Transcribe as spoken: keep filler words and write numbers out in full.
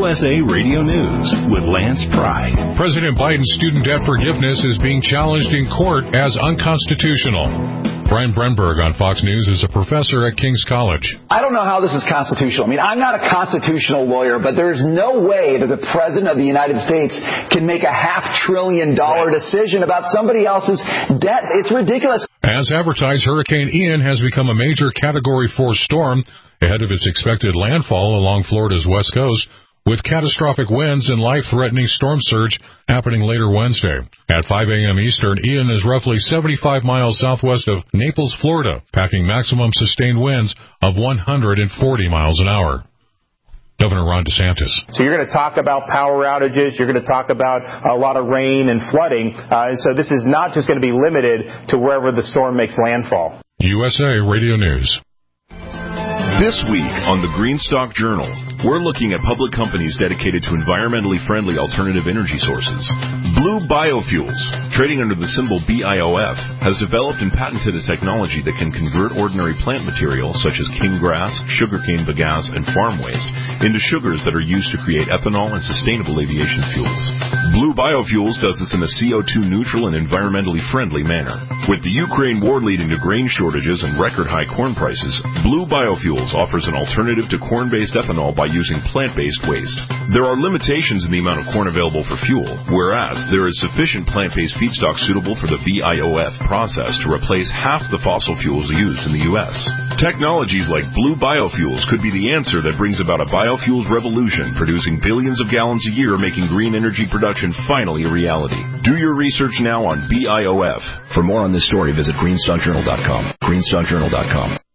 S A Radio News with Lance Pry. President Biden's student debt forgiveness is being challenged in court as unconstitutional. Brian Brenberg on Fox News is a professor at King's College. I don't know how this is constitutional. I mean, I'm not a constitutional lawyer, but there's no way that the President of the United States can make a half trillion dollar decision about somebody else's debt. It's ridiculous. As advertised, Hurricane Ian has become a major Category four storm ahead of its expected landfall along Florida's west coast, with catastrophic winds and life-threatening storm surge happening later Wednesday. At five a.m. Eastern, Ian is roughly seventy-five miles southwest of Naples, Florida, packing maximum sustained winds of one hundred forty miles an hour. Governor Ron DeSantis. So you're going to talk about power outages. You're going to talk about a lot of rain and flooding. Uh, and so this is not just going to be limited to wherever the storm makes landfall. U S A Radio News. This week on the Greenstock Journal, we're looking at public companies dedicated to environmentally friendly alternative energy sources. Blue Biofuels, trading under the symbol B I O F, has developed and patented a technology that can convert ordinary plant materials such as king grass, sugarcane bagasse, and farm waste into sugars that are used to create ethanol and sustainable aviation fuels. Blue Biofuels does this in a C O two neutral and environmentally friendly manner. With the Ukraine war leading to grain shortages and record high corn prices, Blue Biofuels offers an alternative to corn-based ethanol by using plant-based waste. There are limitations in the amount of corn available for fuel, whereas there is sufficient plant-based feedstock suitable for the B I O F process to replace half the fossil fuels used in the U S. Technologies like Blue Biofuels could be the answer that brings about a biofuels revolution, producing billions of gallons a year, making green energy production finally a reality. Do your research now on B I O F. For more on this story, visit greenstock journal dot com. greenstock journal dot com.